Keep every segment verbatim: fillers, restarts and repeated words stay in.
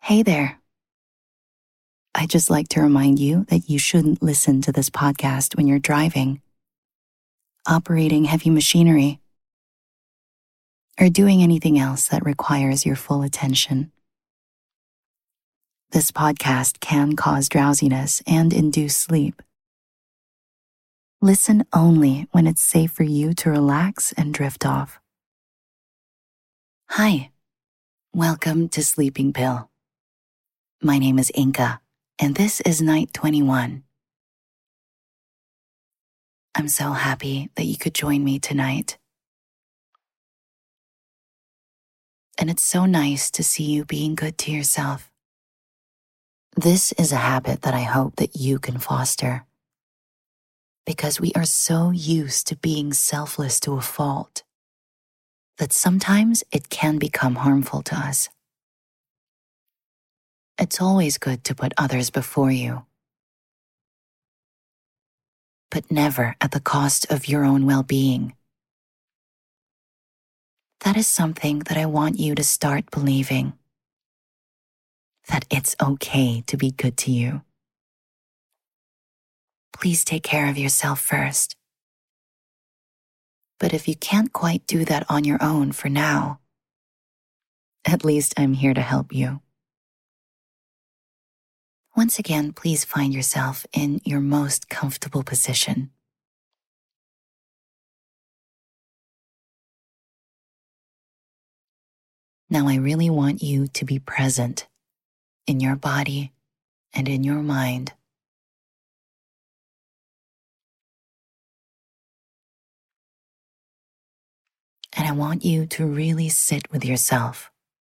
Hey there. I'd just like to remind you that you shouldn't listen to this podcast when you're driving, operating heavy machinery, or doing anything else that requires your full attention. This podcast can cause drowsiness and induce sleep. Listen only when it's safe for you to relax and drift off. Hi, welcome to Sleeping Pill. My name is Inka, and this is night twenty-one. I'm so happy that you could join me tonight. And it's so nice to see you being good to yourself. This is a habit that I hope that you can foster, because we are so used to being selfless to a fault that sometimes it can become harmful to us. It's always good to put others before you, but never at the cost of your own well-being. That is something that I want you to start believing, that it's okay to be good to you. Please take care of yourself first. But if you can't quite do that on your own for now, at least I'm here to help you. Once again, please find yourself in your most comfortable position. Now I really want you to be present in your body and in your mind. And I want you to really sit with yourself.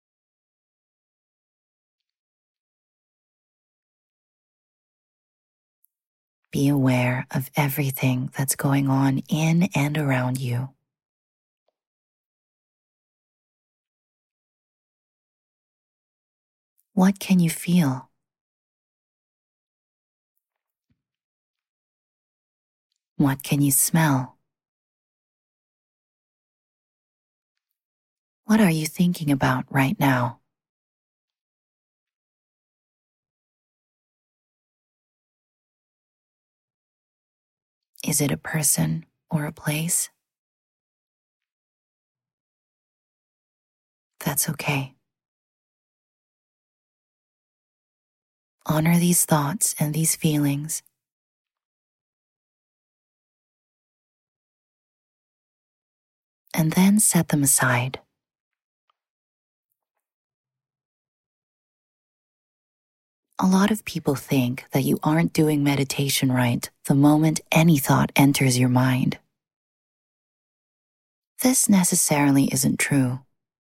Be aware of everything that's going on in and around you. What can you feel? What can you smell? What are you thinking about right now? Is it a person or a place? That's okay. Honor these thoughts and these feelings. And then set them aside. A lot of people think that you aren't doing meditation right the moment any thought enters your mind. This necessarily isn't true.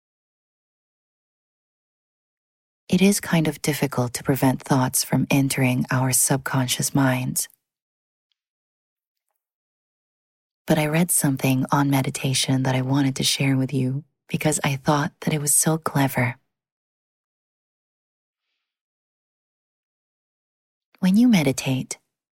It is kind of difficult to prevent thoughts from entering our subconscious minds. But I read something on meditation that I wanted to share with you because I thought that it was so clever. When you meditate,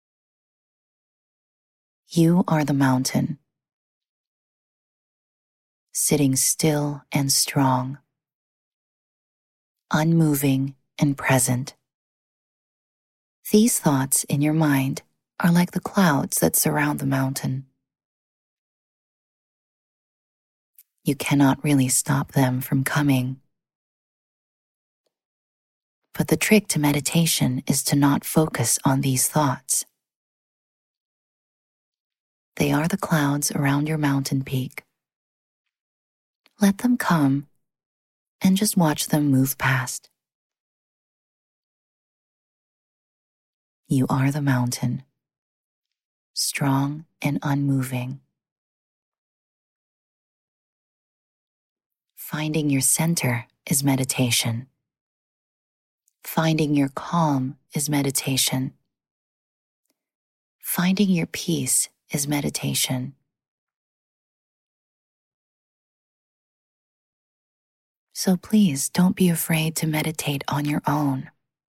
you are the mountain, sitting still and strong, unmoving and present. These thoughts in your mind are like the clouds that surround the mountain. You cannot really stop them from coming. But the trick to meditation is to not focus on these thoughts. They are the clouds around your mountain peak. Let them come and just watch them move past. You are the mountain, strong and unmoving. Finding your center is meditation. Finding your calm is meditation. Finding your peace is meditation. So please don't be afraid to meditate on your own.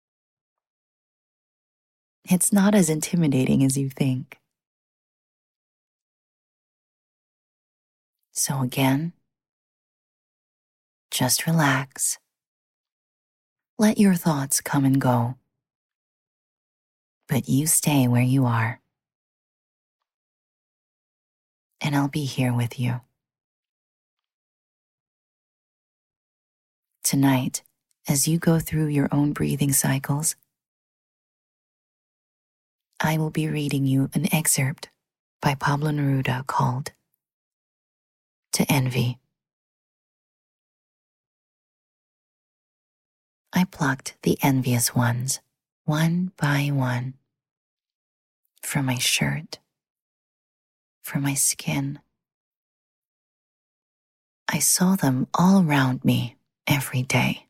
It's not as intimidating as you think. So again, just relax. Let your thoughts come and go, but you stay where you are, and I'll be here with you. Tonight, as you go through your own breathing cycles, I will be reading you an excerpt by Pablo Neruda called To Envy. I plucked the envious ones, one by one, from my shirt, from my skin. I saw them all round me every day.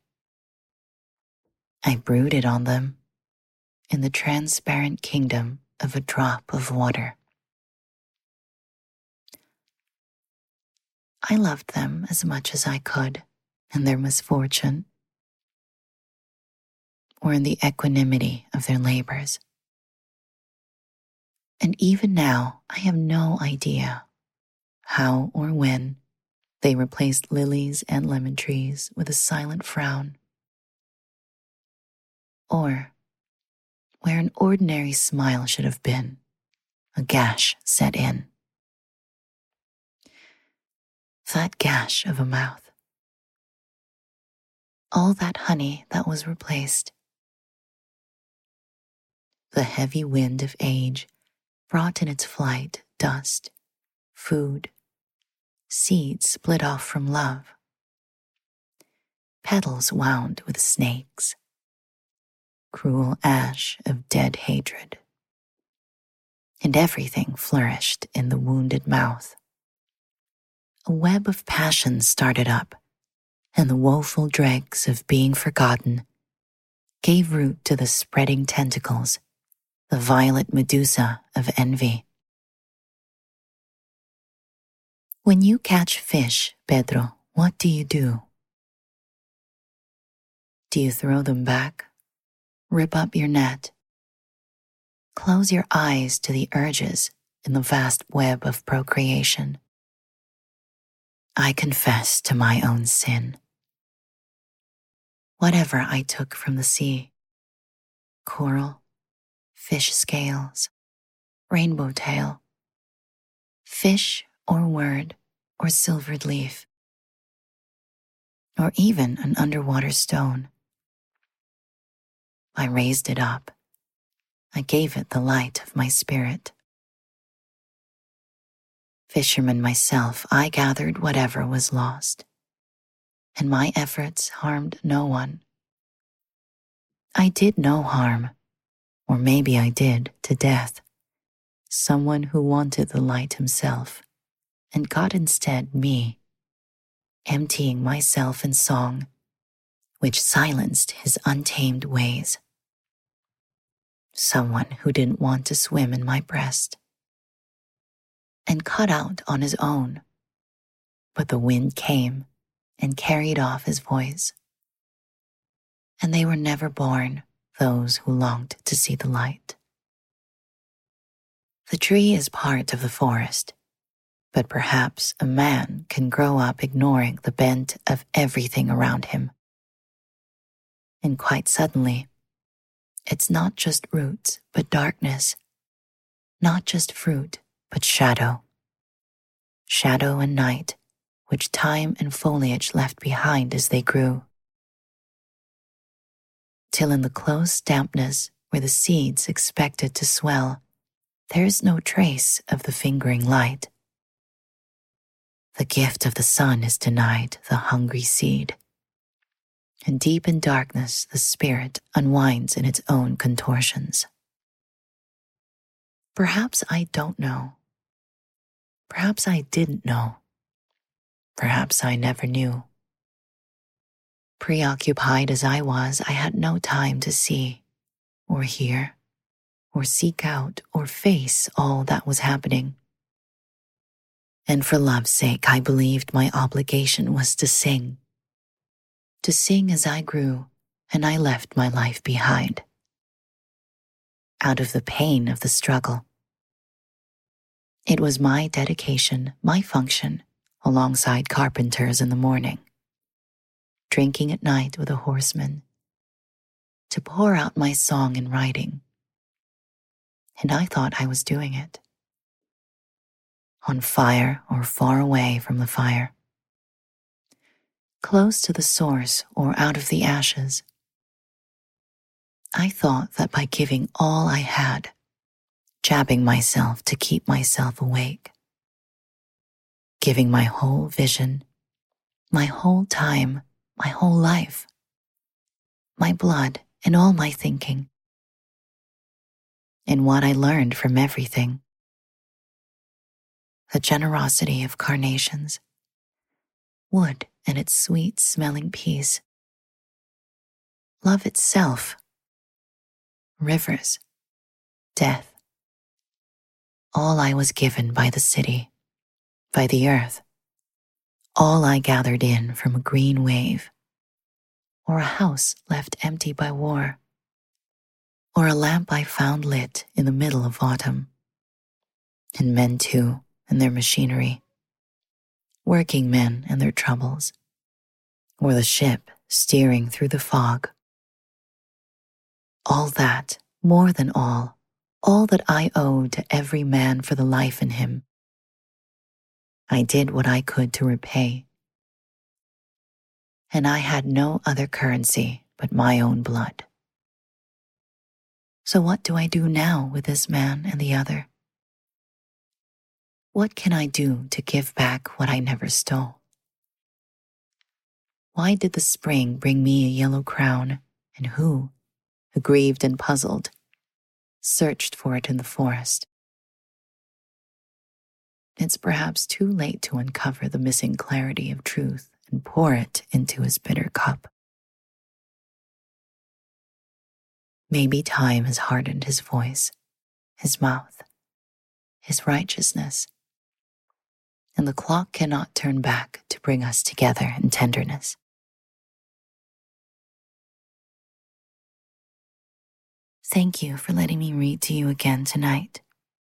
I brooded on them in the transparent kingdom of a drop of water. I loved them as much as I could in their misfortune, or in the equanimity of their labors. And even now, I have no idea how or when they replaced lilies and lemon trees with a silent frown, or where an ordinary smile should have been, a gash set in. That gash of a mouth. All that honey that was replaced. The heavy wind of age brought in its flight dust, food, seeds split off from love, petals wound with snakes, cruel ash of dead hatred. And everything flourished in the wounded mouth. A web of passion started up, and the woeful dregs of being forgotten gave root to the spreading tentacles, the violet Medusa of envy. When you catch fish, Pedro, what do you do? Do you throw them back? Rip up your net? Close your eyes to the urges in the vast web of procreation? I confess to my own sin. Whatever I took from the sea, coral, fish scales, rainbow tail, fish or word or silvered leaf, or even an underwater stone, I raised it up. I gave it the light of my spirit. Fisherman myself, I gathered whatever was lost, and my efforts harmed no one. I did no harm, or maybe I did to death, someone who wanted the light himself, and got instead me, emptying myself in song, which silenced his untamed ways. Someone who didn't want to swim in my breast, and cut out on his own, but the wind came and carried off his voice. And they were never born, those who longed to see the light. The tree is part of the forest, but perhaps a man can grow up ignoring the bent of everything around him. And quite suddenly, it's not just roots, but darkness. Not just fruit, but shadow. Shadow and night, which time and foliage left behind as they grew. Till in the close dampness where the seeds expected to swell, there is no trace of the fingering light. The gift of the sun is denied the hungry seed. And deep in darkness, the spirit unwinds in its own contortions. Perhaps I don't know. Perhaps I didn't know. Perhaps I never knew. Preoccupied as I was, I had no time to see, or hear, or seek out, or face all that was happening. And for love's sake, I believed my obligation was to sing. To sing as I grew, and I left my life behind. Out of the pain of the struggle. It was my dedication, my function, alongside carpenters in the morning. Drinking at night with a horseman, to pour out my song in writing. And I thought I was doing it. On fire or far away from the fire. Close to the source or out of the ashes. I thought that by giving all I had, jabbing myself to keep myself awake, giving my whole vision, my whole time, my whole life, my blood and all my thinking, and what I learned from everything, the generosity of carnations, wood and its sweet-smelling peace, love itself, rivers, death, all I was given by the city, by the earth, all I gathered in from a green wave, or a house left empty by war, or a lamp I found lit in the middle of autumn, and men too and their machinery, working men and their troubles, or the ship steering through the fog. All that, more than all, all that I owe to every man for the life in him, I did what I could to repay. And I had no other currency but my own blood. So what do I do now with this man and the other? What can I do to give back what I never stole? Why did the spring bring me a yellow crown, and who, aggrieved and puzzled, searched for it in the forest? It's perhaps too late to uncover the missing clarity of truth and pour it into his bitter cup. Maybe time has hardened his voice, his mouth, his righteousness, and the clock cannot turn back to bring us together in tenderness. Thank you for letting me read to you again tonight.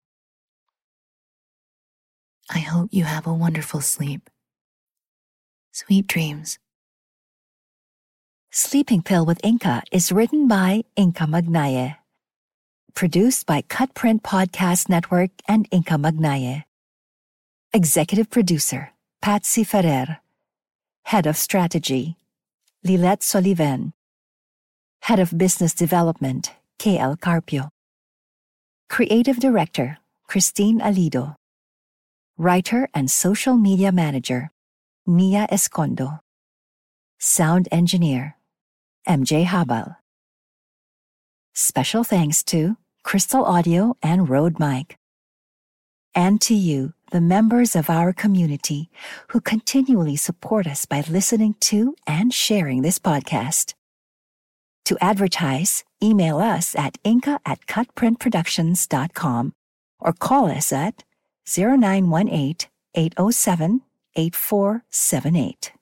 I hope you have a wonderful sleep. Sweet dreams. Sleeping Pill with Inka is written by Inka Magnaye. Produced by Cutprint Podcast Network and Inka Magnaye. Executive Producer, Patsy Ferrer. Head of Strategy, Lilette Soliven. Head of Business Development, K L Carpio. Creative Director, Christine Alido. Writer and Social Media Manager, Nia Escondo. Sound Engineer, M J Habal. Special thanks to Crystal Audio and Rode Mic. And to you, the members of our community who continually support us by listening to and sharing this podcast. To advertise, email us at inka at cutprintproductions dot com or call us at zero nine one eight, eight oh seven, eight four seven eight.